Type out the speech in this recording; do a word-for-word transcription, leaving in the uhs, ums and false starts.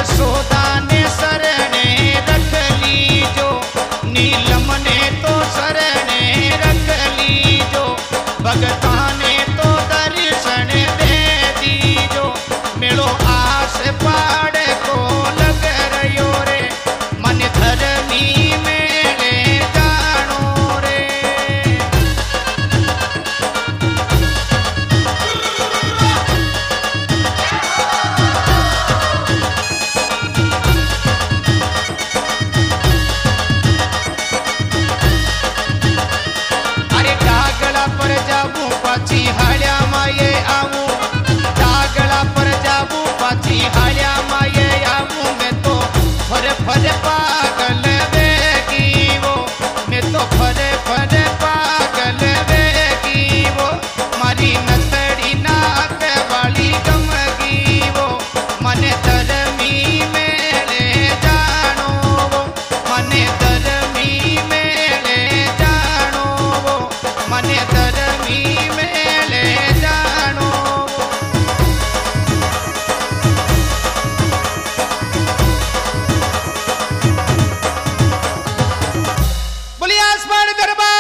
यशोदा ने शरणे रख लीजो, नीलम ने तो शरणे रख लीजो, भगता ने तो दर्शन दे दीजो। मेलो आस पाड़ को लग रयो रे, मन धर्मी मेले जानो रे। अरे डागला पर जाबू पाछी हाल्या माये आवू, डागला पर जाबू पाछी हाल्या माये आवू। मैं तो फरे फरे पागल वेगी वो, मैं तो फरे फरे पागल वेगी वो। मारी नसड़ी नाक वाली गमगी वो, मने धर्मी मेले जानो वो, मने धर्मी मेले जानो वो, मने धर्मी मेले जानो वो। बोलिए आसमान दरबार